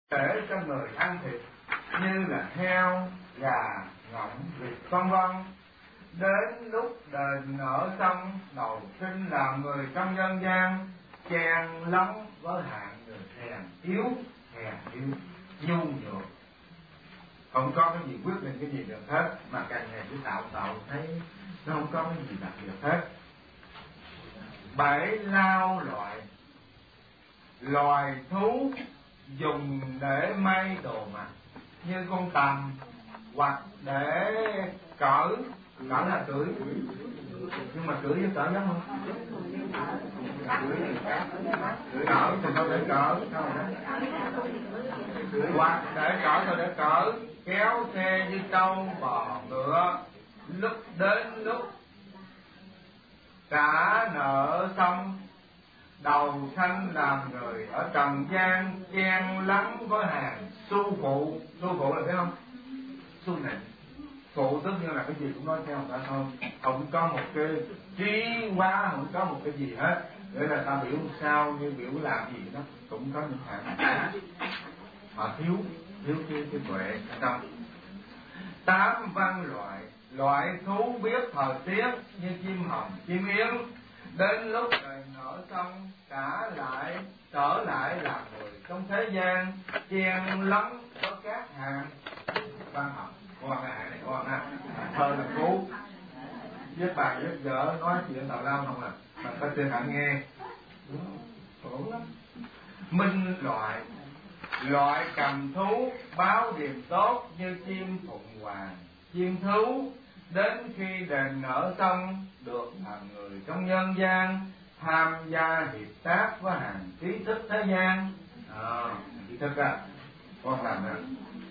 để cho người ăn thịt như là heo, gà, ngỗng, vịt vân vân. Đến lúc đền nợ xong, đầu sinh làm người trong nhân gian, chen lấn với hạng người hèn yếu, nhu nhược, không có cái gì quyết định cái gì được hết, mà càng ngày cứ tạo thấy nó không có cái gì đặc biệt hết. Bảy lao loài thú dùng để may đồ mặc như con tằm, hoặc để cởi là cưỡi, nhưng mà cưỡi với cởi giống không? Cưỡi cởi thì không để cởi, hoặc để cởi thôi để cởi, kéo xe như trâu bò ngựa. Lúc đến lúc trả nợ xong, đầu sanh làm người ở trần gian, chen lấn với hàng su phụ là biết không? Su nịnh. Phụ tất nhiên là cái gì cũng nói theo người ta thôi, không có một cái trí hóa, không có một cái gì hết, để là ta biểu sao như biểu làm gì đó cũng có những hạn họ thiếu cái tuệ trong. Tám văn loại thú biết thời tiết như chim hồng, chim yến, đến lúc đời nở xong trở lại làm người trong thế gian, chen lấn có các hàng văn học. Con này thơ là cú, viết bài viết vở nói chuyện tào lao không à, mà có tên hẳn nghe khổ lắm. Minh loại cầm thú báo điềm tốt như chim phụng hoàng, chim thú, đến khi đền nợ xong được làm người trong nhân gian, tham gia hiệp tác với hàng trí thức thế gian. Trí thức á, con làm nè.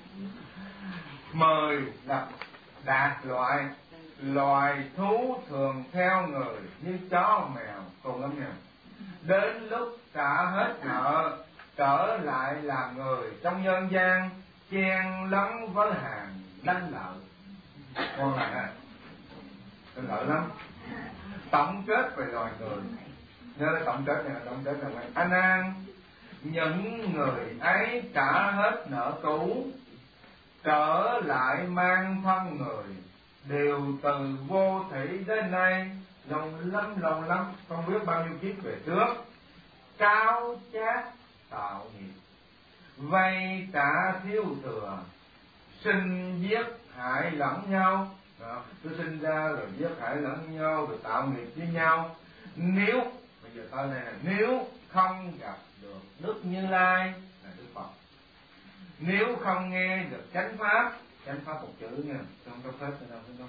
Mời đạt loài thú thường theo người như chó mèo, cùng lắm nha. Đến lúc trả hết nợ, trở lại làm người trong nhân gian, chen lấn với hàng lanh lợi. Con này nè, lanh lợi lắm. Tổng kết về loài người, nhớ cái tổng kết này là anh an, những người ấy trả hết nợ cũ, trở lại mang thân người, đều từ vô thủy đến nay, lâu lắm, không biết bao nhiêu kiếp về trước, cao chát tạo nghiệp, vay trả thiếu thừa, sinh giết hại lẫn nhau. Tôi sinh ra rồi giết hại lẫn nhau, rồi tạo nghiệp với nhau. Nếu bây giờ câu này là nếu không gặp được Đức Như Lai là Đức Phật, nếu không nghe được chánh pháp một chữ nha, không có phép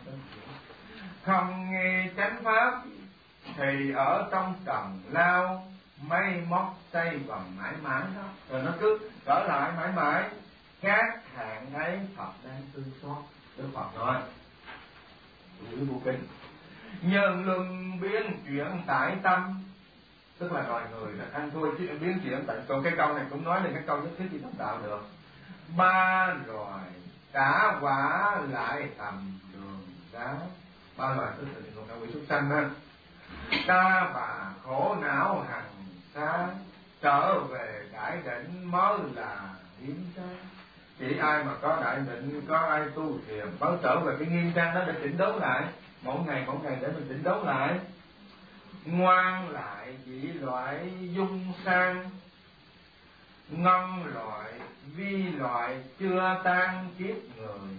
không nghe chánh pháp, thì ở trong trần lao mây móc xây vòng mãi mãi đó, rồi nó cứ trở lại mãi mãi. Các hạng ấy Phật đang thương xót. Đức Phật nói chữ vô kinh, nhân luân biến chuyển tại tâm, tức là loài người là ăn thua biến chuyển tại. Còn cái câu này cũng nói là cái câu nhất thiết gì tập đạo được. Ba loài trả quả lại tầm đường giáo, ba loài tức là còn đạo quỷ súc sanh ha. Ta bà khổ não hằng xa, trở về đại định mới là hiếm trang. Chỉ ai mà có đại định, có ai tu thiền mới trở về cái nghiêm trang đó để chỉnh đốn lại, mỗi ngày để mình chỉnh đốn lại. Ngoan lại chỉ loại dung sang, ngân loại vi loại chưa tan kiếp người,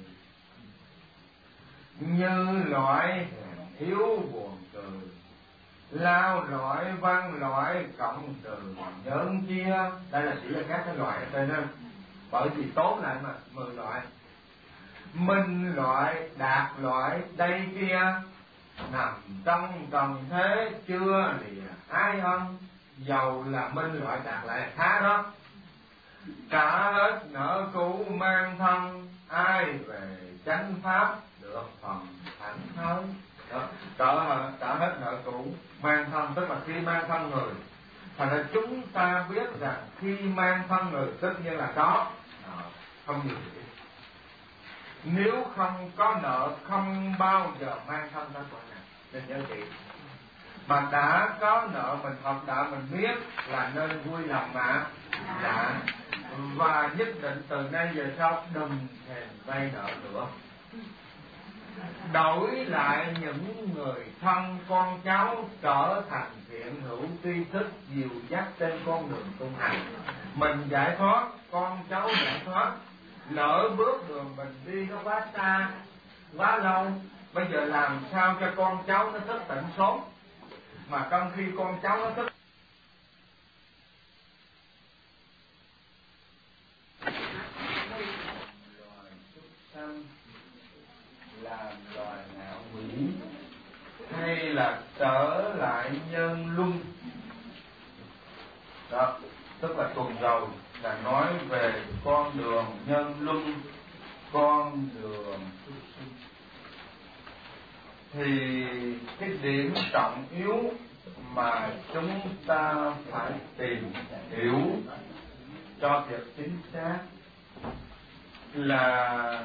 như loại hèn thiếu buồn cười, lao loại văn loại cộng từ nhẫn chia. Đây là chỉ là các cái loại ở trên đó, bởi vì tốn lại mà 10 loại. Minh loại đạt loại đây kia, nằm trong trần thế chưa lìa ai ân, dầu là minh loại đạt lại khá đó. Trả hết nợ cũ mang thân, ai về chánh pháp được phần thảnh thới. Trả hết nợ cũ mang thân, tức là khi mang thân người. Thành ra chúng ta biết rằng khi mang thân người tất nhiên là có không nhiều gì. Nếu không có nợ không bao giờ mang thân ra quả này, nên nhớ chị. Mà đã có nợ mình học đạo mình biết là nên vui lòng mà. Dạ. và nhất định từ nay về sau đừng thèm vay nợ nữa. Đổi lại những người thân con cháu trở thành thiện hữu tri thức dìu dắt trên con đường tu hành. Mình giải thoát, con cháu giải thoát. Lỡ bước đường mình đi nó quá xa, quá lâu, bây giờ làm sao cho con cháu nó thức tỉnh sớm. Mà trong khi con cháu nó thức loài súc sanh, làm loài ngạo quỷ, hay là trở lại nhân luân. Đó, tức là tuần rồi là nói về con đường nhân luân, con đường súc sinh. Thì cái điểm trọng yếu mà chúng ta phải tìm hiểu cho việc chính xác là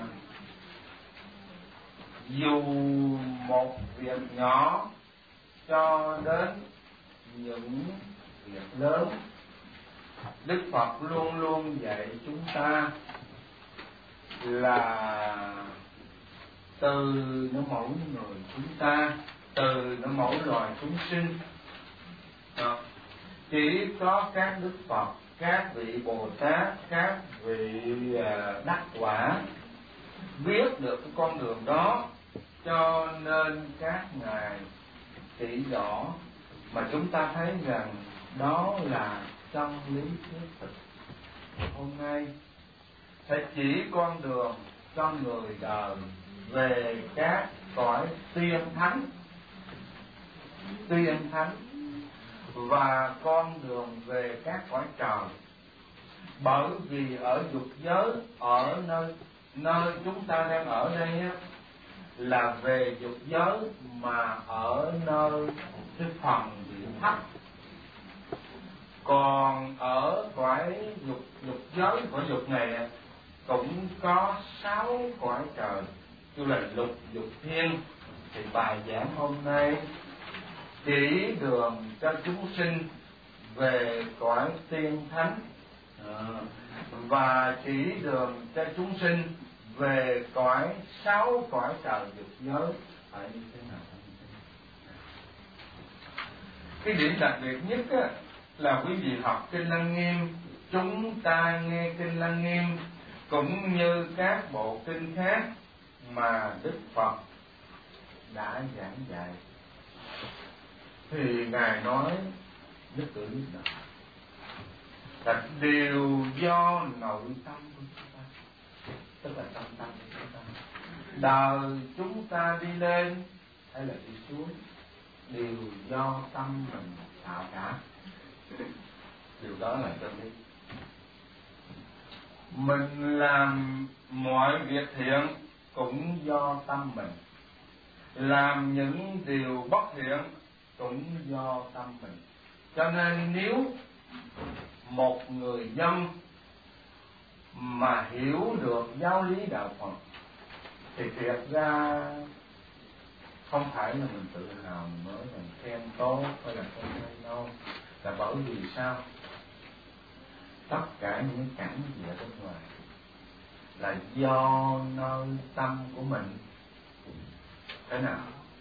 dù một việc nhỏ cho đến những việc lớn, Đức Phật luôn luôn dạy chúng ta là từ nó mỗi người chúng ta, từ nó mỗi loài chúng sinh. Đó. Chỉ có các Đức Phật, các vị Bồ Tát, các vị đắc quả biết được cái con đường đó, cho nên các ngài chỉ rõ, mà chúng ta thấy rằng đó là chân lý thiết thực. Hôm nay phải chỉ con đường cho người đời về các cõi tiên thánh, tiên thánh và con đường về các cõi trời. Bởi vì ở dục giới, ở nơi chúng ta đang ở đây á, là về dục giới mà ở nơi cái phần vị thấp. Còn ở cõi dục giới, cõi dục này cũng có 6 cõi trời, tức là lục dục thiên. Thì bài giảng hôm nay chỉ đường cho chúng sinh về cõi tiên thánh, và chỉ đường cho chúng sinh về cõi 6 cõi trời dục giới phải như thế nào. Cái điểm đặc biệt nhất á, là quý vị học Kinh Lăng Nghiêm, chúng ta nghe Kinh Lăng Nghiêm cũng như các bộ kinh khác mà Đức Phật đã giảng dạy, thì ngài nói nhất cử nhất động là đều do nội tâm của chúng ta, tức là trong tâm của chúng ta. Đời chúng ta đi lên hay là đi xuống đều do tâm mình tạo cả. Điều đó là chân lý. Mình làm mọi việc thiện cũng do tâm mình, làm những điều bất thiện cũng do tâm mình. Cho nên nếu một người dân mà hiểu được giáo lý đạo Phật thì thiệt ra không phải là mình tự hào mình nói mình khen tốt hay là khen hay đâu, là bởi vì sao? Tất cả những cảnh gì ở bên ngoài là do nơi tâm của mình thế nào.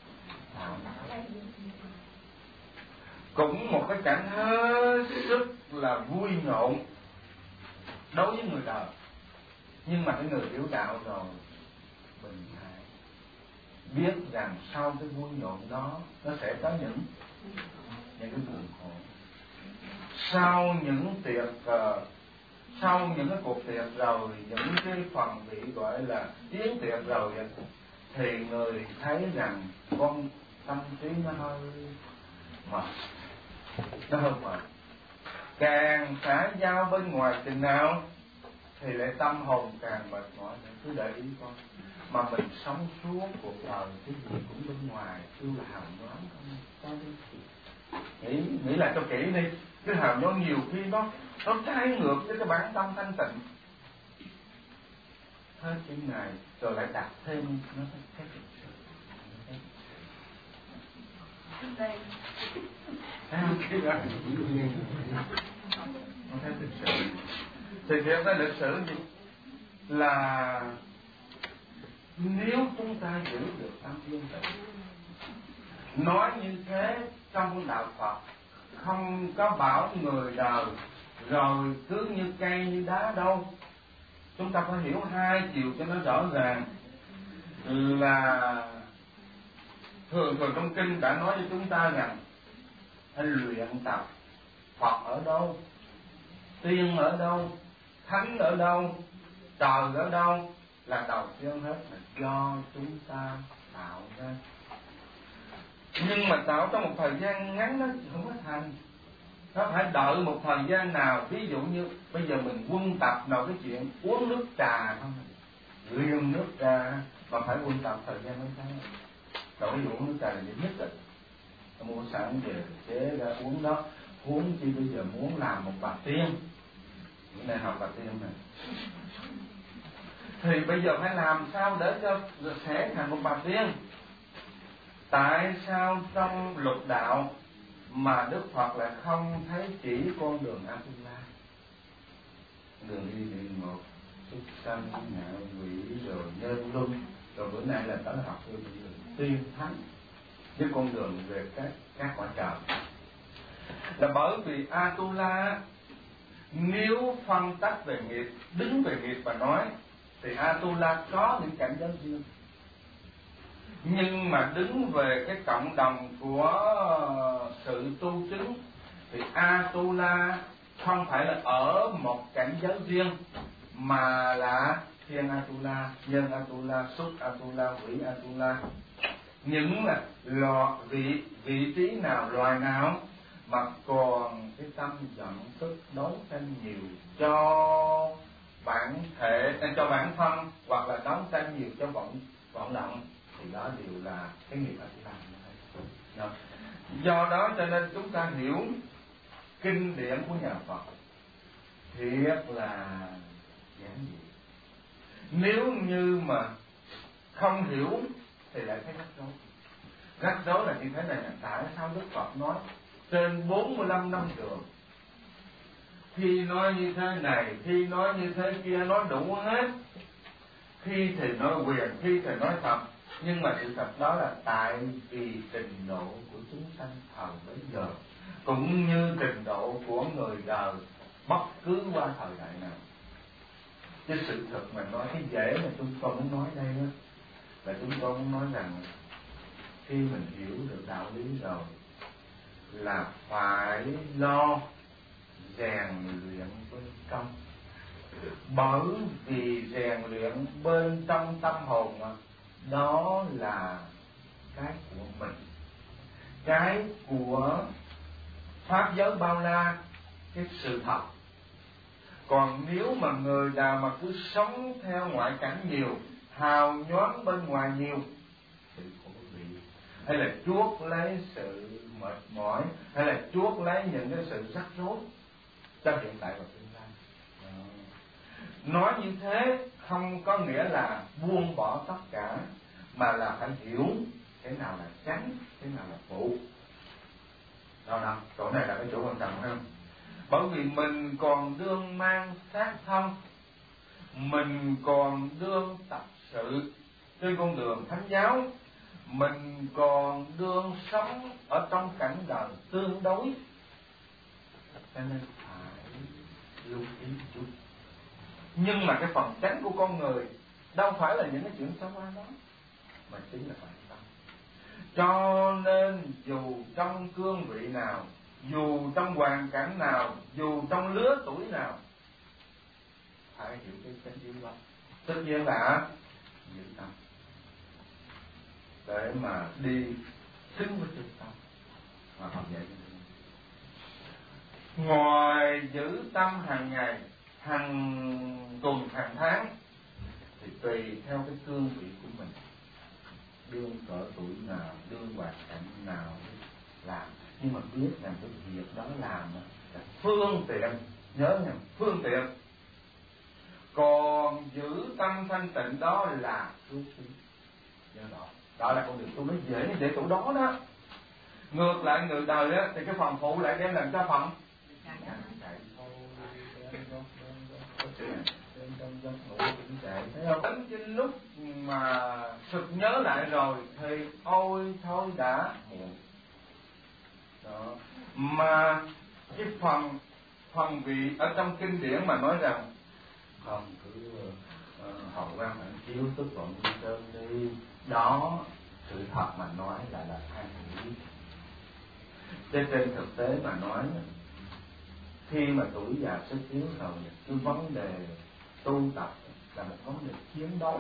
Cũng một cái cảnh hết sức là vui nhộn đối với người đời, nhưng mà cái người hiểu đạo rồi bình thản, biết rằng sau cái vui nhộn đó nó sẽ có những cái buồn khổ. Sau những tiệc sau những cái cuộc tiệc rồi, những cái phần bị gọi là yến tiệc rồi, thì người thấy rằng con tâm trí nó hơi mệt, nó hơi mệt. Càng xã giao bên ngoài chừng nào thì lại tâm hồn càng mệt mỏi. Cứ để ý con, mà mình sống suốt cuộc đời cái gì cũng bên ngoài, chưa là hàm đoán không nghĩ lại cho kỹ đi. Cái hàm đoán nhiều khi nó trái ngược với cái bản tâm thanh tịnh. Hết cái này rồi lại đặt thêm nó cái thực sự. Nó thấy thực sự. Thì thiệt ra lịch sử gì là nếu chúng ta giữ được tâm yên tĩnh, nói như thế trong đạo Phật không có bảo người đời rồi cứ như cây như đá đâu. Chúng ta phải hiểu hai chiều cho nó rõ ràng. Là thường trong kinh đã nói với chúng ta rằng hãy luyện tập. Phật ở đâu, tiên ở đâu, thánh ở đâu, trời ở đâu, là đầu tiên hết là do chúng ta tạo ra. Nhưng mà tạo trong một thời gian ngắn nó không có thành. Nó phải đợi một thời gian nào. Ví dụ như bây giờ mình quân tập nào cái chuyện uống nước trà không, riêng nước trà mà phải quân tập thời gian mấy tháng. Rồi ví dụ uống nước trà là điểm nhất định, mua sẵn về chế ra uống đó. Huống chi bây giờ muốn làm một bà tiên, bữa nay học bà tiên này, thì bây giờ phải làm sao để cho sẽ thành một bà tiên. Tại sao trong lục đạo mà Đức Phật lại không thấy chỉ con đường Atula, đường đi địa ngục, súc sanh, ngạ quỷ, rồi nhân luân, rồi bữa nay là tới học đường tiên thánh, với con đường về các quả trời. Là bởi vì Atula nếu phân tách về nghiệp, đứng về nghiệp và nói, thì Atula có những cảnh giới riêng. Nhưng mà đứng về cái cộng đồng của sự tu chứng thì Atula không phải là ở một cảnh giới riêng, mà là thiên Atula, nhân Atula, xuất Atula, quỷ Atula. Những là vị trí nào, loài nào mà còn cái tâm giận tức đấu tranh nhiều cho bản thể, cho bản thân, hoặc là đấu tranh nhiều cho vọng động, thì đó đều là cái nghiệp Atula. Do đó cho nên chúng ta hiểu kinh điển của nhà Phật thiệt là giản dị. Nếu như mà không hiểu thì lại thấy rắc rối. Rắc rối là như thế này, là tại sao Đức Phật nói trên 45 năm trường, khi nói như thế này, khi nói như thế kia, nói đủ hết. Khi thì nói quyền, khi thì nói thật. Nhưng mà sự thật đó là tại vì trình độ của chúng sanh thời bấy giờ, cũng như trình độ của người đời bất cứ qua thời đại nào. Chứ sự thật mà nói cái dễ mà chúng con muốn nói đây đó, là chúng con muốn nói rằng khi mình hiểu được đạo lý rồi là phải lo rèn luyện bên trong. Bởi vì rèn luyện bên trong tâm hồn mà, đó là cái của mình, cái của pháp giới bao la, cái sự thật. Còn nếu mà người nào mà cứ sống theo ngoại cảnh nhiều, hào nhoáng bên ngoài nhiều, thì khổ bị, hay là chuốc lấy sự mệt mỏi, hay là chuốc lấy những cái sự rắc rối trong hiện tại và tương lai. Nói như thế không có nghĩa là buông bỏ tất cả, mà là phải hiểu cái nào là chánh, cái nào là phụ. Đó, chỗ này là cái chỗ quan trọng hơn. Bởi vì mình còn đương mang xác thân, mình còn đương tập sự trên con đường thánh giáo, mình còn đương sống ở trong cảnh đời tương đối, cho nên phải lưu ý chút. Nhưng mà cái phần chánh của con người đâu phải là những cái chuyện xa qua đó, mà chính là bản tâm. Cho nên dù trong cương vị nào, dù trong hoàn cảnh nào, dù trong lứa tuổi nào, phải hiểu cái chánh yếu đó. Tất nhiên là giữ tâm để mà đi xứng với chân tâm mà học dạy. Ngoài giữ tâm hàng ngày, hàng tuần, hàng tháng, thì tùy theo cái cương vị của mình, đương cỡ tuổi nào, đương hoàn cảnh nào làm. Nhưng mà biết rằng cái việc đó làm là phương tiện, nhớ nha, phương tiện. Còn giữ tâm thanh tịnh đó là phước khí. Nhớ đó là con đường tu nó dễ như dễ tủ đó đó. Ngược lại người đời á, thì cái phần phụ lại đem làm cho phần chạy thôi. trong giấc ngủ cũng chạy, thấy không? Đến cái lúc mà sực nhớ lại rồi thì ôi thôi đã muộn. Đó. Mà cái phần vị ở trong kinh điển mà nói rằng không cứ hậu quan hạnh chiếu tức vận như sơn đi, đó sự thật mà nói là an ủi. Chứ trên thực tế mà nói, khi mà tuổi già sức yếu rồi, cái vấn đề tu tập là một vấn đề chiến đấu.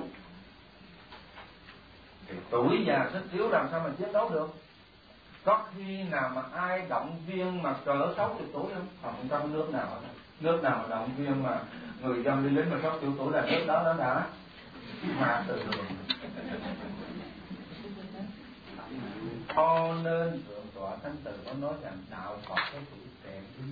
Thì tuổi già sức yếu làm sao mà chiến đấu được? Có khi nào mà ai động viên mà cỡ 60 tuổi không? Không trong nước nào đó. Nước nào mà động viên mà người dân đi lính mà 60 tuổi là nước đó nó đã mà từ đường. Cho nên Thượng tọa Thánh Từ có nói rằng đạo Phật cái tuổi trẻ ý.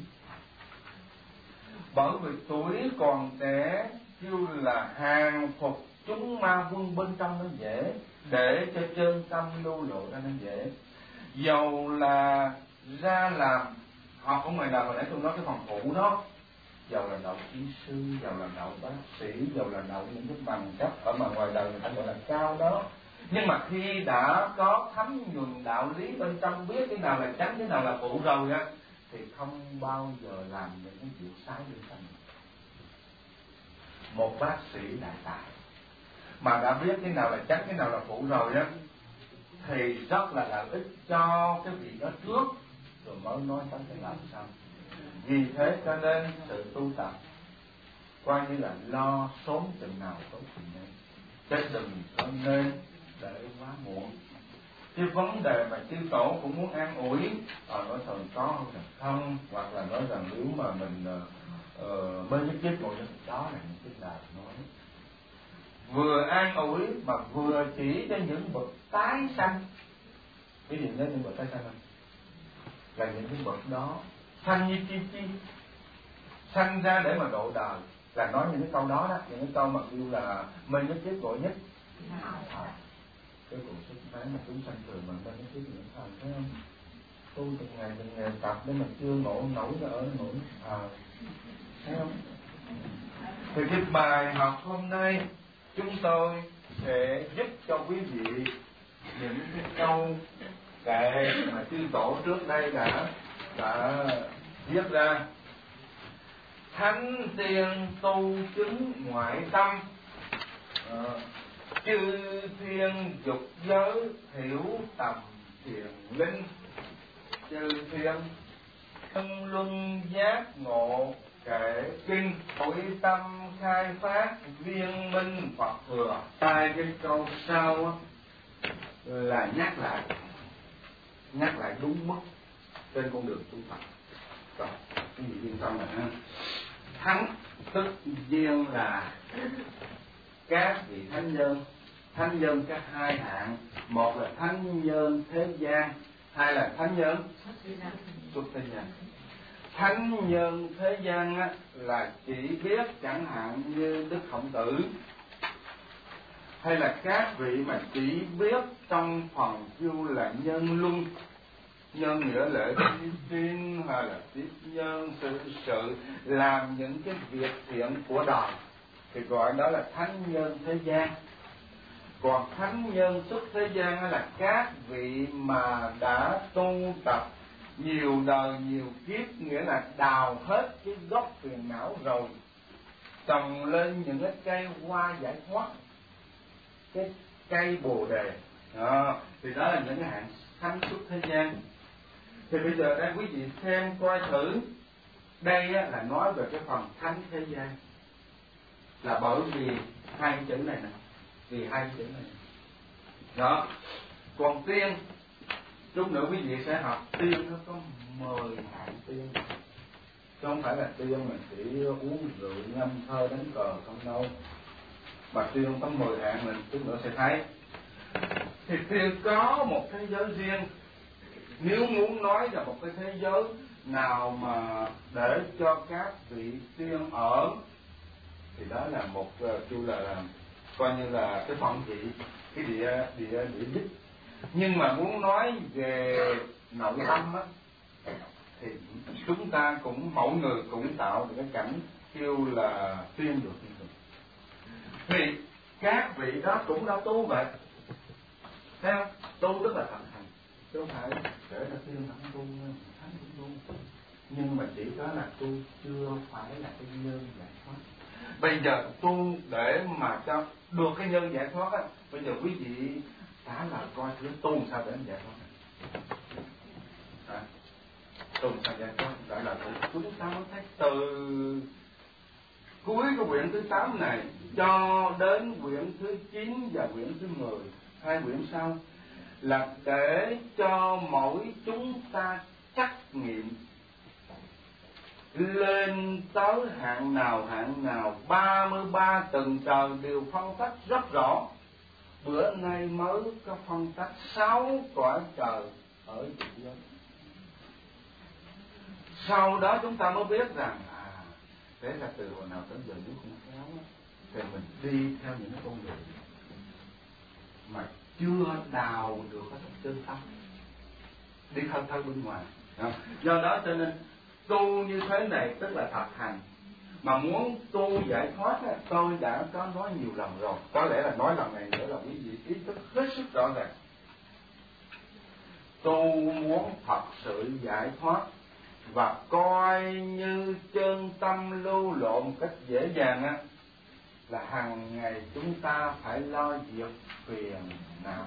Bởi vì tuổi còn trẻ kêu là hàng phục chúng ma quân bên trong nó dễ, để cho chân tâm lưu lộ ra nó dễ. Dầu là ra làm học ở ngoài đời, hồi nãy tôi nói cái phần phụ đó, dầu là đậu kỹ sư, dầu là đậu bác sĩ, dầu là đậu những cái bằng cấp ở mà ngoài đời người ta gọi là cao đó, nhưng mà khi đã có thấm nhuần đạo lý bên trong, biết cái nào là chánh, cái nào là phụ rồi á, thì không bao giờ làm những cái chuyện sai bên trong. Một bác sĩ đại tài mà đã biết cái nào là chánh, cái nào là phụ rồi á, thì rất là lợi ích cho cái vị đó trước, rồi mới nói tới cái làm sao. Vì thế cho nên sự tu tập coi như là lo sớm chừng nào tốt chừng đấy, chứ đừng có nên để quá muộn. Cái vấn đề mà chư tổ cũng muốn an ủi, nói thần có không là không, hoặc là nói rằng nếu mà mình mới nhất chết một đó là những cái lời nói vừa an ủi mà vừa chỉ cho những bậc tái sanh. Cái gì nhớ những bậc tái sanh không? Là những cái bậc đó sanh như chi sanh ra để mà độ đời, là nói những cái câu đó đó, những cái câu mà kêu là mình nhất chết gọi nhất. Cái cuộc xuất bán mà chúng sanh thường mình nên nhất chết những thần, thấy không? Tu từng ngày tập để mà chưa ngộ nổi ra ở nổi thấy không? Thì cái bài học hôm nay chúng tôi sẽ giúp cho quý vị những cái câu kệ mà chư tổ trước đây đã viết ra. Thánh tiên tu chứng ngoại tâm, chư thiên dục giới hiểu tầm thiền linh, chư thiên thân luân giác ngộ kệ kinh, nội tâm khai phát viên minh Phật thừa. Hai cái câu sau là nhắc lại đúng mức trên con đường tu tập. Rồi, cái gì yên tâm là thánh tức nhiên là các vị thánh nhân các hai hạng, một là thánh nhân thế gian, hai là thánh nhân xuất thế gian. Thánh nhân thế gian á, là chỉ biết chẳng hạn như Đức Khổng Tử, hay là các vị mà chỉ biết trong phần kêu là nhân luân, nhân nghĩa lễ tiên, hay là tiếp nhân sự làm những cái việc thiện của đời, thì gọi đó là thánh nhân thế gian. Còn thánh nhân xuất thế gian là các vị mà đã tu tập nhiều đời nhiều kiếp, nghĩa là đào hết cái gốc phiền não rồi, trồng lên những cái cây hoa giải thoát, cái cây bồ đề đó, thì đó là những cái hạng thánh xuất thế gian. Thì bây giờ đây quý vị xem coi thử, đây là nói về cái phần thánh thế gian, là bởi vì hai chữ này nè, vì hai chữ này đó. Còn tiên, chút nữa quý vị sẽ học tiên nó có 10 hạng tiên, chứ không phải là tiên mà chỉ uống rượu ngâm thơ đánh cờ không đâu, mà tiên có 10 hạng mình chút nữa sẽ thấy. Thì tiên có một thế giới riêng. Nếu muốn nói là một cái thế giới nào mà để cho các vị tiên ở, thì đó là một kêu là coi như là cái phận vị, cái địa đích. Nhưng mà muốn nói về nội tâm á, thì chúng ta cũng mỗi người cũng tạo được cái cảnh kêu là tuyên được thiên thường. Thì các vị đó cũng đã tu vậy, thấy không? Tu tức là thực hành, chứ không phải để là tuyên không tu, thánh cũng tu, nhưng mà chỉ có là tu chưa phải là cái nhân giải thoát. Bây giờ tu để mà cho được cái nhân giải thoát á, bây giờ quý vị trả lời coi thử tu sao để giải thoát. Tu sao giải thoát, trả lời thử. Chúng ta mới thấy từ cuối của quyển thứ 8 này cho đến quyển thứ 9 và quyển thứ 10, hai quyển sau, là để cho mỗi chúng ta trắc nghiệm lên tới hạng nào 33 tầng trời đều phân tách rất rõ. Bữa nay mới có phân tách 6 cõi trời ở dục giới. Sau đó chúng ta mới biết rằng thế là từ hồi nào tới giờ nếu không khéo thì mình đi theo những con đường mà chưa đào được cái chân tâm, đi thân thân bên ngoài. Do đó cho nên tu như thế này tức là thực hành. Mà muốn tu giải thoát tôi đã có nói nhiều lần rồi, có lẽ là nói lần này nữa là quý vị ý thức hết sức rõ ràng. Tu muốn thật sự giải thoát và coi như chân tâm lưu lộ một cách dễ dàng là hàng ngày chúng ta phải lo việc phiền não.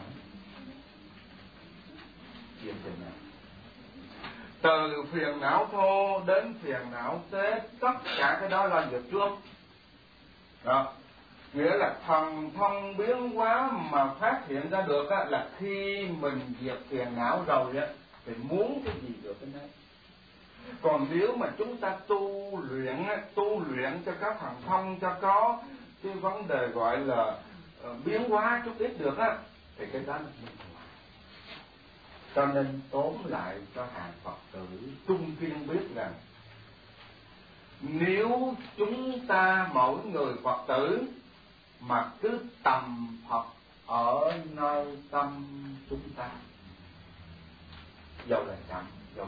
Việc phiền não, từ phiền não thô đến phiền não tế, tất cả cái đó lo việc trước. Đó, nghĩa là thần thông biến hóa mà phát hiện ra được là khi mình diệt phiền não rồi thì muốn cái gì được cái đấy. Còn nếu mà chúng ta tu luyện cho các thần thông, cho có cái vấn đề gọi là biến hóa chút ít được thì cái đó là bên ngoài. Cho nên tóm lại cho hàng Phật tử trung thiên biết rằng nếu chúng ta mỗi người Phật tử mà cứ tầm Phật ở nơi tâm chúng ta, dầu là chậm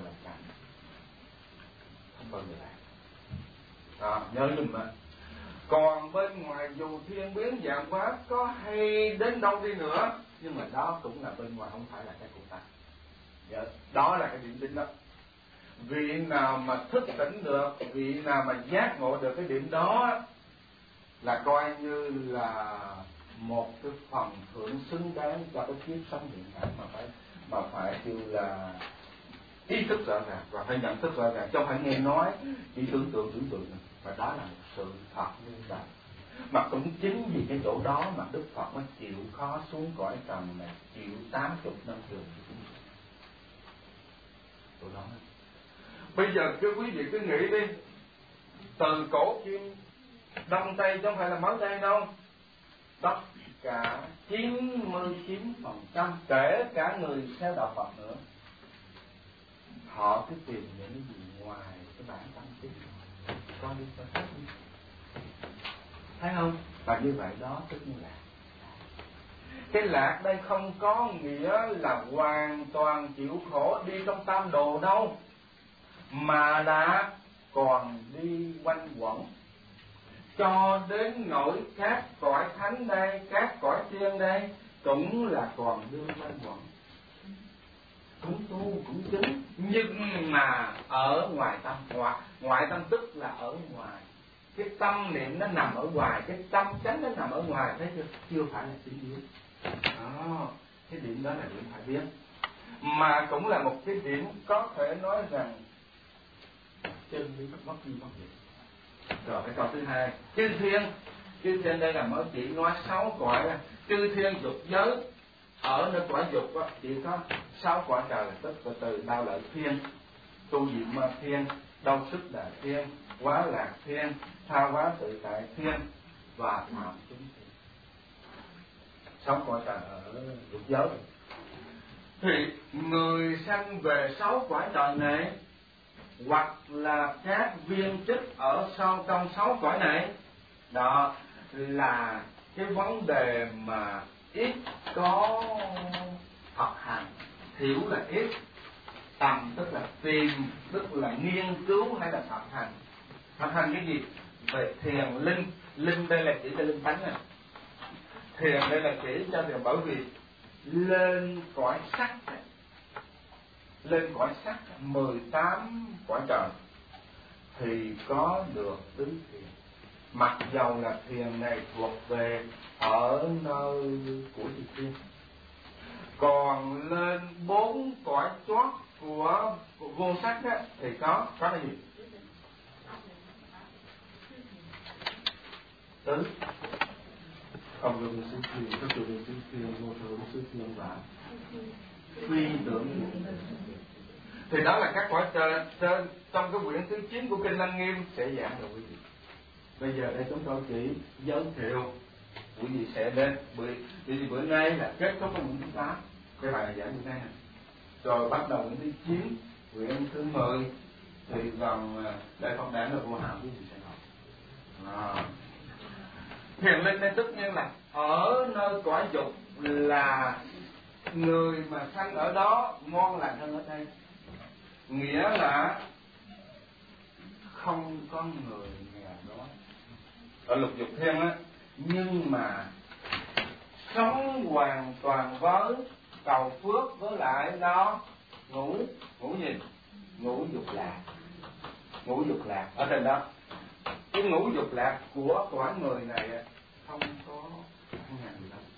không bao giờ lại. Nhớ giùm mà. Còn bên ngoài dù thiên biến dạng hóa có hay đến đâu đi nữa, nhưng mà đó cũng là bên ngoài, không phải là cái của ta. Đó là cái điểm tính đó. Vị nào mà thức tỉnh được, vị nào mà giác ngộ được cái điểm đó là coi như là một cái phần thưởng xứng đáng cho cái kiếp sống hiện tại, mà phải kêu là ý thức rõ ràng và phải nhận thức rõ ràng, chứ không phải nghe nói chỉ tưởng tượng. Và đó là một sự thật như vậy. Mà cũng chính vì cái chỗ đó mà Đức Phật mới chịu khó xuống cõi trần này, chịu 80 năm trường. Chỗ đó. Bây giờ cứ quý vị cứ nghĩ đi, từ cổ kim Đông Tây chứ không phải là mới đây đâu, tất cả 99% kể cả người theo đạo Phật nữa, họ cứ tìm những cái gì ngoài cái bản tâm chính, coi đi cho hết đi. Thấy không? Và như vậy đó tức như lạc. Cái lạc đây không có nghĩa là hoàn toàn chịu khổ đi trong tam đồ đâu, mà là còn đi quanh quẩn cho đến nỗi các cõi thánh đây, các cõi thiên đây cũng là còn đi quanh quẩn, cũng tu cũng chứng, nhưng mà ở ngoài tâm. Ngoại tâm tức là ở ngoài, cái tâm niệm nó nằm ở ngoài, cái tâm chánh nó nằm ở ngoài, thấy chưa phải là chính yếu. Đó, cái điểm đó là điểm phải biết, mà cũng là một cái điểm có thể nói rằng chân lý mất đi mất gì. Rồi cái câu thứ hai, chư thiên đây là mới chỉ nói 6 cõi, chư thiên dục giới. Ở nơi cõi dục chỉ có 6 cõi trời, tức là từ Đao Lợi Thiên, Tu Diệm Thiên, Đau Sức Đà Thiên, Quá Lạc Thiên, Tha Hóa Tự Tại Thiên và Phạm Chúng Thiên. 6 cõi trời ở dục giới. Thì người sanh về 6 cõi trời này, hoặc là các viên chức ở sau trong 6 cõi này, đó là cái vấn đề mà ít có thực hành. Hiểu là ít, tầm tức là tìm, tức là nghiên cứu hay là thực hành. Thực hành cái gì? về thiền linh. Linh đây là chỉ cho linh tánh này. Thiền đây là chỉ cho thiền, bởi vì lên cõi sắc, lên cõi sắc 18 cõi trời thì có được tứ thiền. Mặc dầu là thiền này thuộc về ở nơi của chư thiên, còn lên 4 cõi chót của vô sắc á, thì có cái gì? Tứ. Không dùng xứ thiền, có dùng xứ thiền, vô thượng xứ thiền và phi tưởng. Thì đó là các cõi trên trong cái quyển thứ 9 của kinh Lăng Nghiêm sẽ giảng rồi quý vị. Bây giờ đây chúng tôi chỉ giới thiệu, quý vị sẽ đến vì bữa nay là kết thúc của quyển thứ 8, cái bài giảng bữa nay này, rồi bắt đầu quyển thứ 9, quyển thứ 10 thì gần đại Phật đản là vô hạn quý vị sẽ học. Thiền linh đây tất nhiên là ở nơi cõi dục, là người mà sanh ở đó ngon lành hơn ở đây, nghĩa là không có người nghèo đói ở lục dục thiên á, nhưng mà sống hoàn toàn với cầu phước, với lại đó ngũ gì? Ngũ dục lạc. Ngũ dục lạc ở trên đó. Cái ngũ dục lạc của cõi người này không có ngàn gì đâu,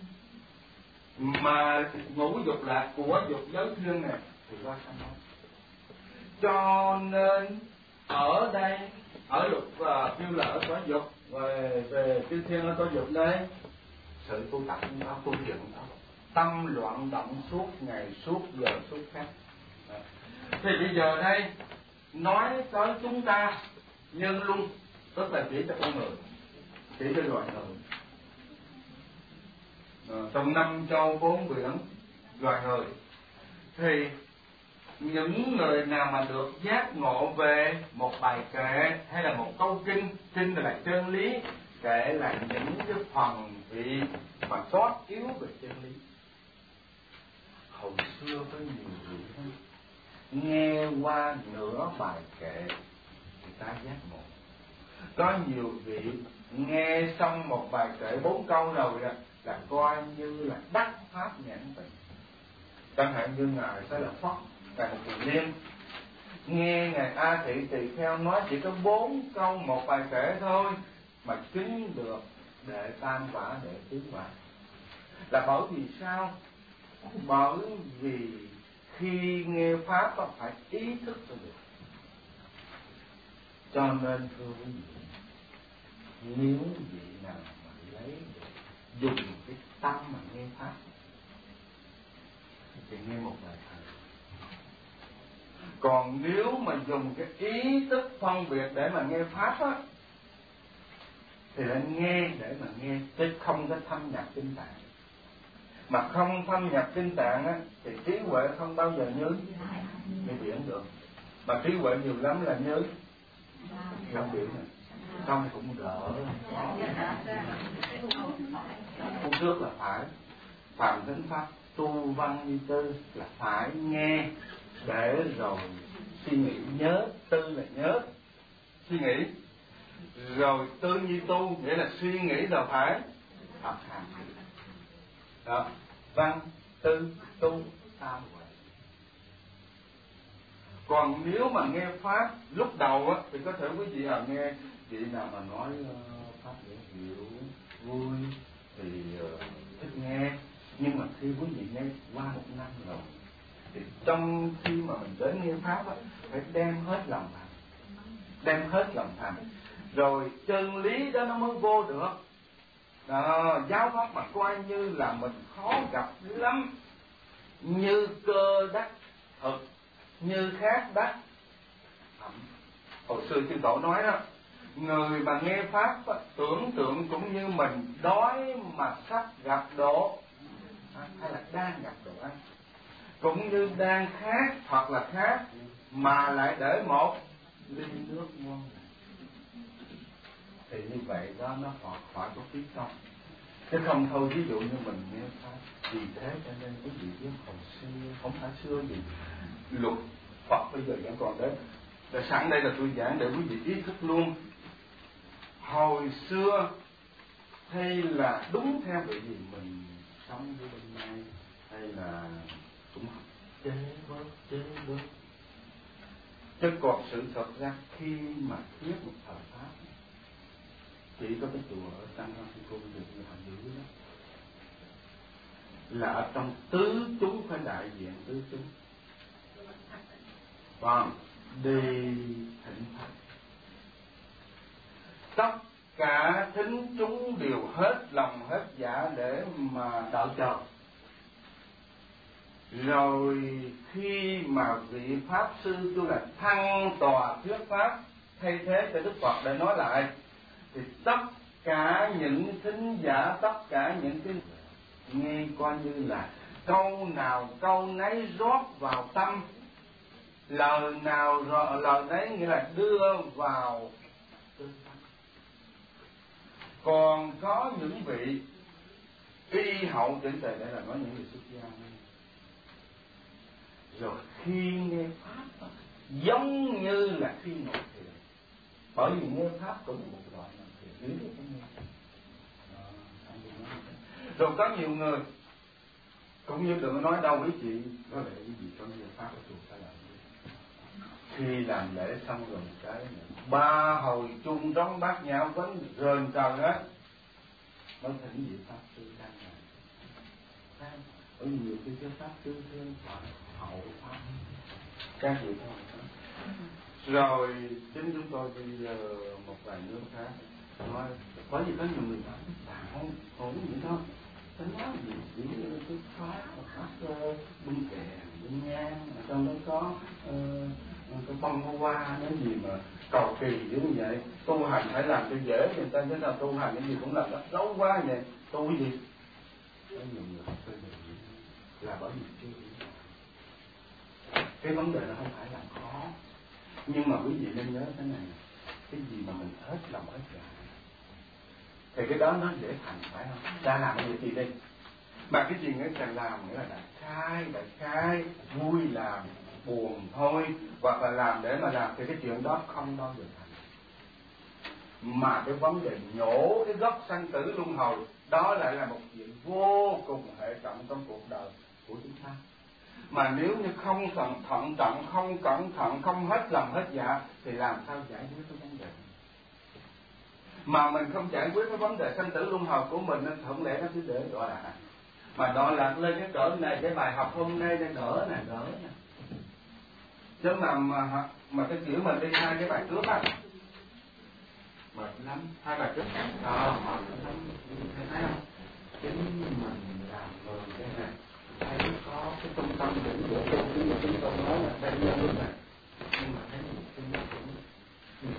mà ngũ dục lạc của dục giới thiên này thì có sao đâu. Cho nên ở đây, ở lục kêu là ở cõi dục, về chư thiên ở cõi dục đây, sự tu tập không có, tu dựng không có, tâm loạn động suốt ngày, suốt giờ, suốt khắc. Thì bây giờ đây nói tới chúng ta nhân luân, tức là chỉ cho con người, chỉ cho loài người. Trong 5 châu 4 biển loài người, thì những người nào mà được giác ngộ về một bài kệ hay là một câu kinh, kinh là chân lý, kệ là những cái phần vị mà sót yếu về chân lý. Hồi xưa có nhiều vị nghe qua nửa bài kệ người ta giác ngộ, có nhiều vị nghe xong một bài kệ 4 câu rồi là coi như là đắc pháp nhãn tình. Chẳng hạn như ngài sẽ là Phật Ngài Một Kiền Liên, nghe ngài A Thị Tỳ Kheo nói chỉ có 4 câu một bài kệ thôi mà chứng được đệ tam quả, đệ tứ quả. Là bởi vì sao? Bởi vì khi nghe pháp phải ý thức cho được. Cho nên thưa quý vị, nếu vị nào mà lấy được dùng cái tâm mà nghe pháp thì nghe một bài thầy. Còn nếu mà dùng cái ý thức phân biệt để mà nghe pháp á, thì lại nghe để mà nghe, chứ không có thâm nhập kinh tạng. Mà không thâm nhập kinh tạng á, thì trí huệ không bao giờ nhớ như biển được. Mà trí huệ nhiều lắm là nhớ trong biển này. Không cũng đỡ. Hôm trước là phải phạm thính pháp, tu văn như tư là phải nghe để rồi suy nghĩ, nhớ. Tư là nhớ, suy nghĩ. Rồi tư như tu, nghĩa là suy nghĩ rồi phải thực hành. Đó, văn, tư, tu, tam huệ. Còn nếu mà nghe pháp lúc đầu á, thì có thể quý vị nghe vị nào mà nói pháp dễ hiểu, vui thì thích nghe. Nhưng mà khi quý vị nghe qua 1 năm rồi, thì trong khi mà mình đến nghe pháp á, phải đem hết lòng thành, đem hết lòng thành, rồi chân lý đó nó mới vô được. Đó, giáo pháp mà coi như là mình khó gặp lắm, như cơ đắc thực, như khác đắc thẩm. Hồi xưa chư tổ nói đó, người mà nghe pháp á, tưởng tượng cũng như mình đói mà sắp gặp độ hay là đang gặp đồ ăn, cũng như đang khát hoặc là khát mà lại để một ly nước ngon, thì như vậy đó nó khỏi có phí công. Chứ không thôi, ví dụ như mình nghe pháp. Vì thế cho nên quý vị biết hồi xưa, không phải xưa gì, luật Phật bây giờ vẫn còn đấy. Rồi sẵn đây là tôi giảng để quý vị ý thức luôn. hồi xưa hay là đúng theo cái gì mình sống với bên nay, hay là cũng chế bớt. Chứ còn sự thật ra khi mà thuyết một thời Pháp chỉ có cái chùa ở San Francisco được như họ giữ đó, là ở trong tứ chúng phải đại diện tứ chúng. Vâng, đi thỉnh Phật. Tất cả thính chúng đều hết lòng hết dạ để mà đợi chờ. Rồi khi mà vị Pháp Sư tôi là thăng tòa thuyết Pháp thay thế cho Đức Phật để nói lại, thì tất cả những thính giả, tất cả những cái nghe coi như là câu nào câu nấy rót vào tâm, lời nào lời đấy nghĩa là đưa vào tư tâm. Còn có những vị y hậu chỉnh tề, để là nói những người xuất gia, rồi khi nghe Pháp giống như là khi ngồi thiền, bởi vì nghe Pháp cũng một loại ngồi thiền, lý được nghe. Rồi có nhiều người cũng như đừng nói đâu quý chị, có lẽ quý vị có nghe Pháp ở chùa phải làm gì? Khi làm lễ xong rồi cái 3 hồi chuông trống bát nhã vẫn rền trời hết, mới thỉnh vị Pháp Sư đang làm. Ở nhiều cái Pháp Sư thêm phải hậu Pháp các vị thôi. Rồi chính chúng tôi đi một vài nước khác nói, bởi vì có nhiều người nói đạo không vậy đó, tôi nói gì chỉ cái Pháp bưng kèm bưng nhang, ở trong đó có cái bông hoa cái gì mà cầu kỳ như vậy, tu hành phải làm cho dễ, người ta thế nào tu hành cái gì cũng làm nó xấu quá vậy, tu cái gì? Có nhiều người học tôi là bởi vì chưa hiểu. Cái vấn đề nó không phải là khó, nhưng mà quý vị nên nhớ thế này, cái gì mà mình hết lòng hết dạ thì cái đó nó dễ thành, phải không? Ta làm cái gì đi, mà cái gì nghĩa càng làm nghĩa là đại khai, vui làm, buồn thôi, hoặc là làm để mà làm thì cái chuyện đó không bao giờ thành. Mà cái vấn đề nhổ cái gốc sanh tử luân hồi, đó lại là một chuyện vô cùng hệ trọng trong cuộc đời của chúng ta. Mà nếu như không thận trọng, không cẩn thận, không hết lòng hết dạ thì làm sao giải quyết cái vấn đề? Mà mình không giải quyết cái vấn đề sanh tử luân hồi của mình, nên không lẽ nó cứ để đọa lạc. Mà đọa lạc lên cái cỡ này, cái bài học hôm nay đang đỡ nè. Chứ mà cái kiểu mình đi hai cái bài trước á, mệt lắm, hai bài trước mệt lắm, thấy không? Chính mình làm rồi cái này, thấy có cái trung tâm đỉnh của chúng tôi nói là đây là lúc này, nhưng mà thấy một cái nó cũng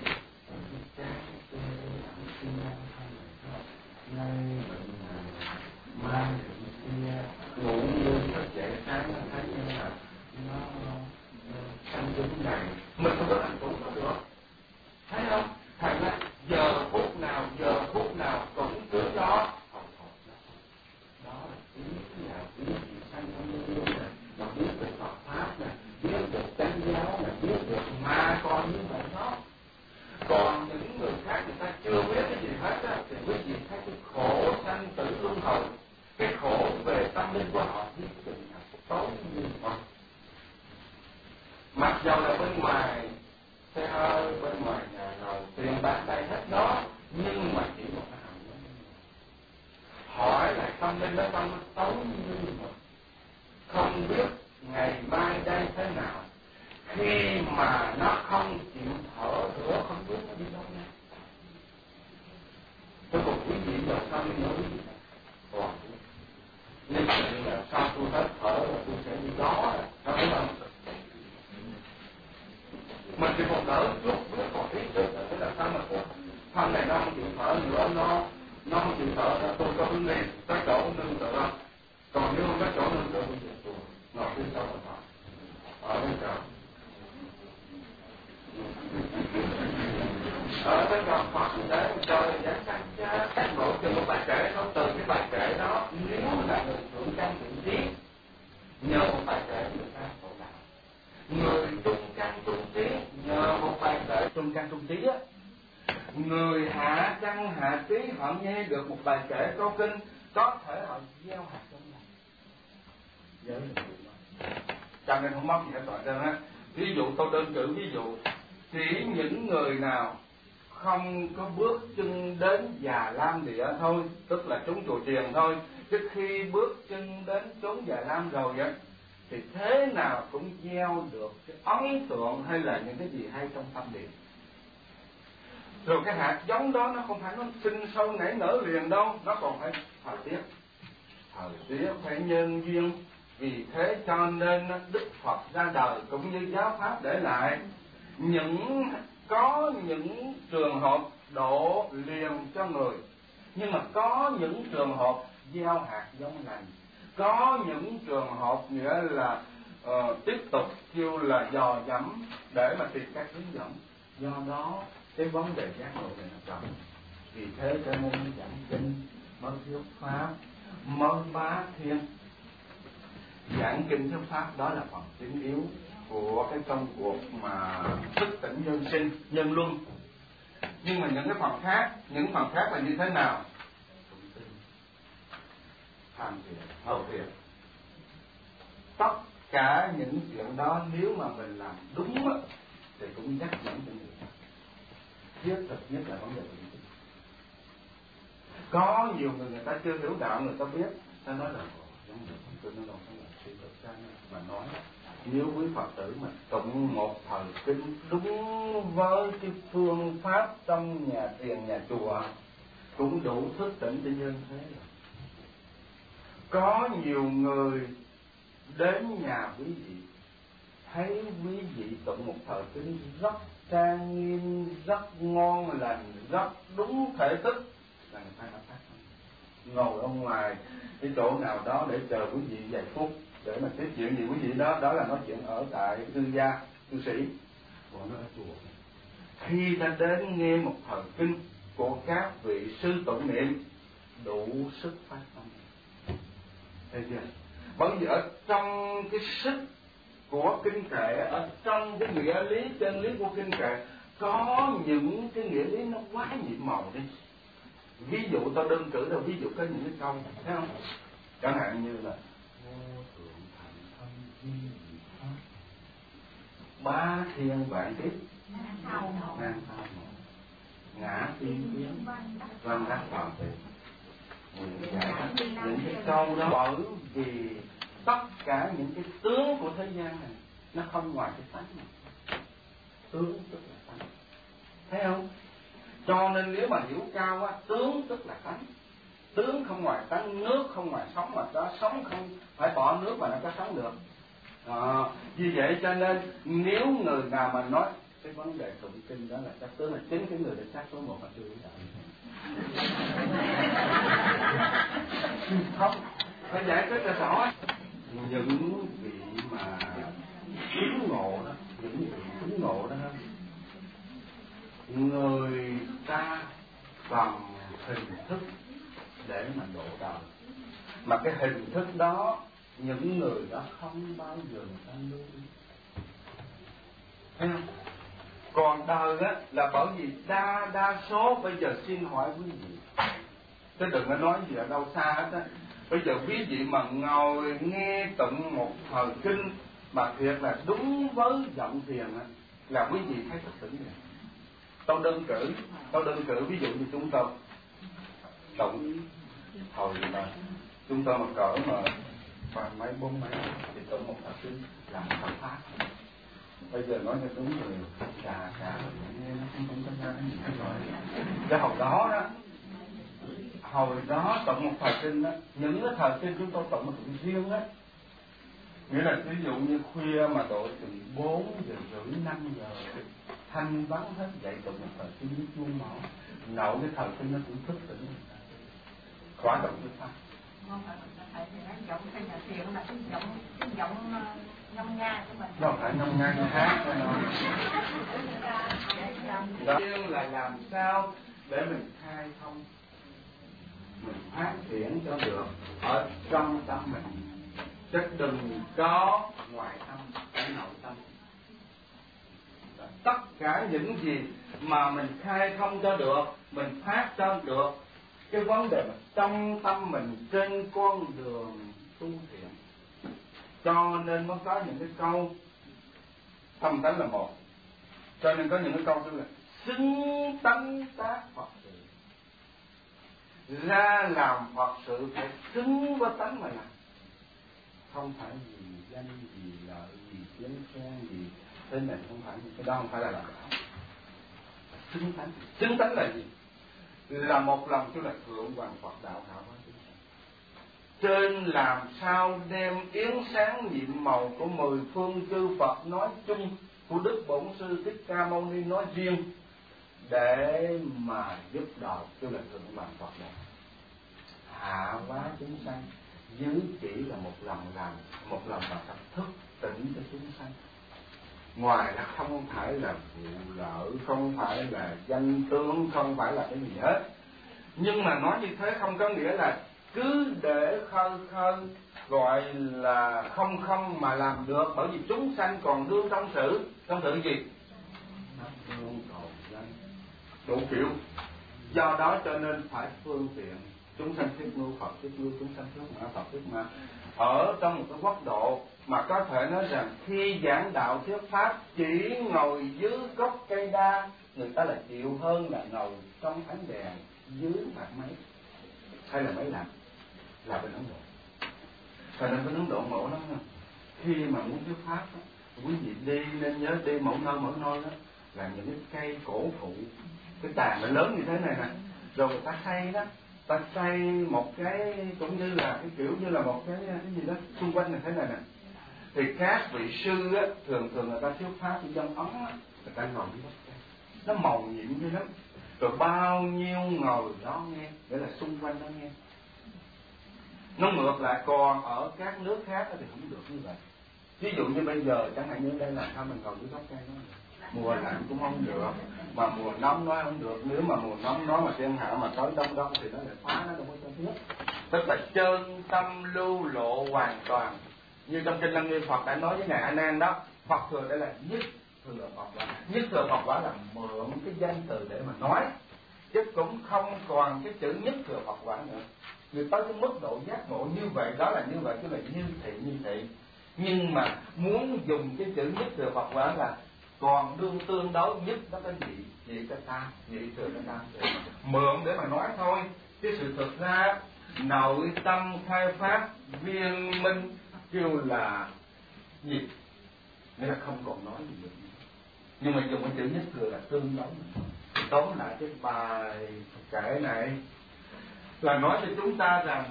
nay bệnh này, mai bệnh kia, ngủ như thức dậy sáng thấy như là nó sanh chúng này, mình không có hạnh phúc được, thấy không? Thành ra giờ phút nào cũng cứ đó, đó là ý là ý gì sanh không như này, mà biết được Phật pháp này, biết được chánh giáo này, biết được ma con như vậy đó. Còn những người khác người ta chưa biết cái gì hết á, thì quý vị thấy cái khổ sanh tử luân hồi, cái khổ về tâm linh của họ biết chừng là tối như vậy. Mặc dù là bên ngoài xe hơi, bên ngoài nhà rồi tiền bạc đây hết đó, nhưng mà chỉ một cái hầm đó. Hỏi là tâm linh đó tâm tối như vậy, không biết ngày mai đây thế nào. Khi mà nó không chịu thở nữa, không biết nó đi đâu nha. Tôi cùng quý vị giờ sao đi nói quý vị còn nên là sao tôi hết thở là tôi sẽ đi đó, nó thấy không? Mình thì còn đỡ chút, nó còn ý thức là thế là sao mà thân này nó không chịu thở nữa, nó không chịu thở nữa, tôi có hướng đi tới chỗ nương tựa không? Còn nếu không có chỗ nương tựa, tôi ngồi phía sau mà thở ở bên chỗ. Ở cái đoạn Phật để cho giảng sanh cho các ngộ từ một bài kể, nó từ cái bài kể đó, nếu là người thượng căn thượng trí, nhờ một bài kể người ta khổ đạo. Người trung căn trung trí nhờ một bài kể trung căn trung trí á, người hạ căn hạ trí họ nghe được một bài kể câu kinh, có thể họ gieo hạt trong lòng. Giới là điều đó. Cho nên không mất gì hết toàn trơn á. Ví dụ tôi đơn cử ví dụ, chỉ những người nào không có bước chân đến Già Lam Địa thôi, tức là chúng chùa chiền thôi, trước khi bước chân đến chốn Già Lam rồi á, thì thế nào cũng gieo được cái ấn tượng hay là những cái gì hay trong tâm địa. Rồi cái hạt giống đó nó không phải nó sinh sâu nảy nở liền đâu, nó còn phải thời tiết phải nhân duyên. Vì thế cho nên Đức Phật ra đời cũng như giáo pháp để lại có những trường hợp độ liền cho người, nhưng mà có những trường hợp gieo hạt giống lành, có những trường hợp nghĩa là tiếp tục kêu là dò dẫm để mà tìm cách hướng dẫn. Do đó cái vấn đề giác ngộ này nó chậm. Vì thế cho nên giảng kinh mới thuyết pháp, mới bá thiên. Giảng kinh thuyết pháp đó là phần chính yếu của cái công cuộc mà thức tỉnh nhân sinh, nhân luân. Nhưng mà những phần khác là như thế nào? Tham thiền, hậu thiền. Tất cả những chuyện đó nếu mà mình làm đúng á, thì cũng nhắc nhẫn cho người ta. Thiết thực nhất là vấn đề của mình. Có nhiều người ta chưa hiểu đạo, người ta biết, ta nói là giống như tôi nói là suy cực ra mà nói, nếu quý Phật tử mà tụng một thời kinh đúng với cái phương pháp trong nhà thiền nhà chùa cũng đủ thức tỉnh cho nhân thế rồi. Có nhiều người đến nhà quý vị thấy quý vị tụng một thời kinh rất trang nghiêm, rất ngon lành, rất đúng thể thức, là người ta đã phát ngồi ở ngoài cái chỗ nào đó để chờ quý vị vài phút để mà tiếp chuyện gì quý vị đó là nói chuyện ở tại cư gia cư sĩ, còn nó ở chùa. Khi ta đến nghe một thời kinh của các vị sư tụng niệm đủ sức phát tâm. Thấy chưa? Bởi vì ở trong cái sức của kinh kệ, ở trong cái nghĩa lý chân lý của kinh kệ có những cái nghĩa lý nó quá nhiệm màu đi. Ví dụ tôi đơn cử là ví dụ có những cái câu, thấy không? Chẳng hạn như là vô thượng thành thân duy dị pháp, ba thiên vạn kiếp nan thao ngã tiên kiến văn đắc toàn tịnh. Những cái câu đó bởi vì tất cả những cái tướng của thế gian này nó không ngoài cái tánh này. Tướng tức là tánh, thấy không? Cho nên nếu mà hiểu cao á, tướng tức là tánh. Tướng không ngoài tánh, nước không ngoài sống, mà đó sống không phải bỏ nước mà nó có sống được. Vì vậy cho nên nếu người nào mà nói cái vấn đề tụng kinh đó là chắc tướng, là chính cái người để xác số 1 mà chưa hiểu đạo. Không, phải giải thích cho rõ. Những vị mà chứng ngộ đó, những vị chứng ngộ đó, người ta bằng hình thức để mà độ đời, mà cái hình thức đó những người đó không bao giờ người ta lưu ý. Thấy không? Còn đời á là bởi vì đa số bây giờ xin hỏi quý vị, chứ đừng có nói gì ở đâu xa hết á. Bây giờ quý vị mà ngồi nghe tụng một thời kinh mà thiệt là đúng với giọng thiền á, là quý vị thấy thức tỉnh rồi. Tôi đơn cử ví dụ như chúng tôi tụng hồi mà chúng tôi mà cỡ mà ba mấy bốn mấy thì tụng một thời kinh làm Phật pháp. Bây giờ nói cho đúng rồi, cả nghe nó không có ra cái rồi. Cái hồi đó tụng một thời kinh đó, những cái thời kinh chúng tôi tụng một tụng riêng á, nghĩa là ví dụ như khuya mà độ từ 4 giờ rưỡi 5 giờ thanh vắng hết dậy tụng một thời kinh với chuông mỏ, nậu cái thời kinh nó cũng thức tỉnh người ta. Khóa động cái pháp. Giọng ngâm nga của mình. Nó phải ngâm nga như hát đó. Nhưng là làm sao để mình khai thông, mình phát triển cho được ở trong tâm mình, chứ đừng có ngoại tâm, ở nội tâm. tất cả những gì mà mình khai thông cho được, mình phát cho được cái vấn đề mà trong tâm mình trên con đường tu thiện. Cho nên mới có những cái câu tâm tánh là một. Cho nên có những cái câu tức là xứng tánh tác Phật sự. Ra làm Phật sự phải xứng với tánh mà làm, không phải vì danh, vì lợi, vì tiếng khen, vì thế này, không phải. Cái đó không phải là làm đạo. Xứng tánh. Xứng tánh là gì? Là một lòng tức là thượng hoàng Phật đạo hảo hóa chúng sanh. Trên làm sao đem yến sáng nhiệm màu của 10 phương chư Phật nói chung, của Đức Bổn Sư Thích Ca Mâu Ni nói riêng, để mà giúp đời, tức là thượng hoàng Phật đạo hạ hóa chúng sanh, dưới chỉ là một lòng làm, một lòng mà tập thức tỉnh cho chúng sanh. Ngoài là không phải là vụ lợi, không phải là danh tướng, không phải là cái gì hết. Nhưng mà nói như thế không có nghĩa là cứ để khơi khơi gọi là không mà làm được, bởi vì chúng sanh còn đương trong sự gì? Đương cầu danh đủ kiểu. Do đó cho nên phải phương tiện. Chúng sanh thiết mưu Phật thiết mưu, chúng sanh thiết ma Phật thiết ma. Ở trong một cái quốc độ mà có thể nói rằng khi giảng đạo thuyết pháp chỉ ngồi dưới gốc cây đa, người ta là chịu hơn là ngồi trong ánh đèn dưới mặt máy hay là máy lạnh, là bên Ấn Độ. Cho nên bên Ấn Độ ngộ lắm nha. Khi mà muốn thuyết pháp đó, quý vị đi nên nhớ đi mỗi nơi đó là những cái cây cổ thụ, cái tàn nó lớn như thế này nè, rồi người ta xây đó, ta xây một cái cũng như là cái kiểu như là một cái gì đó xung quanh này thế này nè. Thì các vị sư á, thường người ta thuyết pháp ở trong ống á, người ta ngồi dưới gốc cây, nó màu nhiệm như lắm, rồi bao nhiêu ngồi đó nghe, để là xung quanh đó nghe. Nó ngược lại, còn ở các nước khác thì không được như vậy. Ví dụ như bây giờ chẳng hạn như đây là sao mình ngồi dưới gốc cây đó, mùa lạnh cũng không được, mà mùa nóng nói không được. Nếu mà mùa nóng nói mà thiên hạ mà tới đông thì nó lại phá, nó đâu có cho phép. Tức là chân tâm lưu lộ hoàn toàn. Như trong kinh Lăng Nghiêm Phật đã nói với ngài A Nan đó, Phật thường đây là nhất thừa Phật quả. Nhất thừa Phật quả là mượn cái danh từ để mà nói, chứ cũng không còn cái chữ nhất thừa Phật quả nữa. Người tới cái mức độ giác ngộ như vậy, đó là như vậy, chứ là như thị. Nhưng mà muốn dùng cái chữ nhất thừa Phật quả là còn tương đối nhất đó cái gì cái ta, nhị thừa cái ta, mượn để mà nói thôi. Chứ sự thực ra nội tâm khai phát viên minh kêu là gì, nghĩa là không còn nói gì được. Nhưng mà dùng cái chữ nhất thừa là tương đối. Tóm lại cái bài kể này là nói cho chúng ta rằng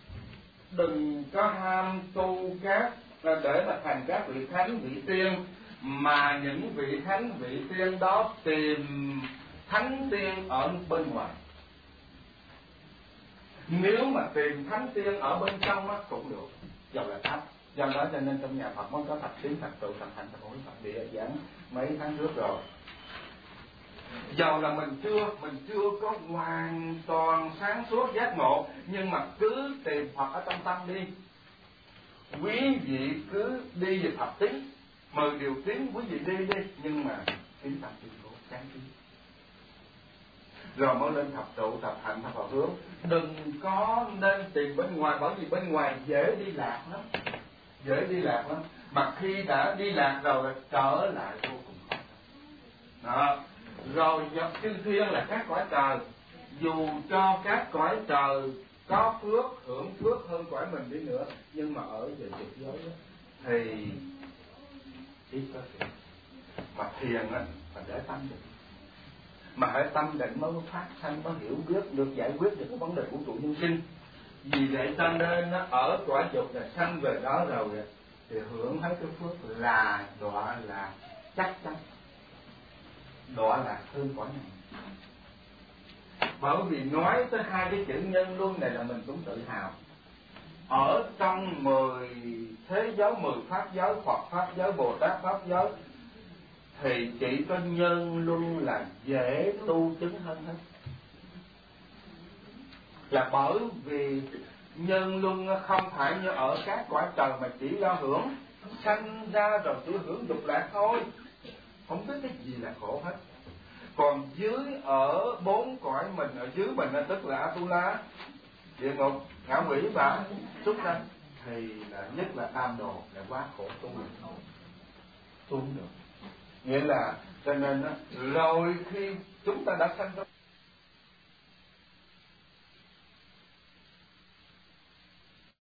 đừng có ham tu các để mà thành các vị thánh vị tiên, mà những vị thánh vị tiên đó tìm thánh tiên ở bên ngoài. Nếu mà tìm thánh tiên ở bên trong á cũng được, dầu là thấp. Do đó cho nên trong nhà Phật mới có thập tiến thập trụ thập hạnh thập hối Phật địa giảng mấy tháng trước rồi. Dầu là mình chưa có hoàn toàn sáng suốt giác ngộ, nhưng mà cứ tìm Phật ở trong tâm đi. Quý vị cứ đi về thập tín, 10 điều tiến quý vị đi, nhưng mà tiến tâm tiến cố sáng tiến, rồi mới lên thập trụ thập hạnh thập hướng. Đừng có nên tìm bên ngoài, bởi vì bên ngoài dễ đi lạc lắm, mà khi đã đi lạc rồi trở lại vô cùng khó đó. Rồi chư thiên là các cõi trời, dù cho các cõi trời có phước, hưởng phước hơn cõi mình đi nữa, nhưng mà ở về dục giới đó, thì ít có thiền. Mà thiền á là để tâm định, mà hãy tâm định mới phát sanh, mới hiểu biết được, giải quyết được cái vấn đề vũ trụ nhân sinh. Vì vậy cho nên nó ở cõi dục là sanh về đó rồi thì hưởng hết cái phước là đọa là chắc chắn, đọa là thương cõi này. Bởi vì nói tới hai cái chữ nhân luân này là mình cũng tự hào. Ở trong 10 thế giới, 10 pháp giới, Phật pháp giới, Bồ Tát pháp giới, thì chỉ có nhân luân là dễ tu chứng hơn hết. Là bởi vì nhân luân không phải như ở các cõi trời mà chỉ lo hưởng, sanh ra rồi chỉ hưởng dục lạc thôi. không biết cái gì là khổ hết. Còn dưới ở 4 cõi mình, ở dưới mình tức là Atula, địa ngục, ngạ quỷ và súc sanh, thì là nhất là tam đồ là quá khổ, tu không được. Nghĩa là cho nên rồi khi chúng ta đã sanh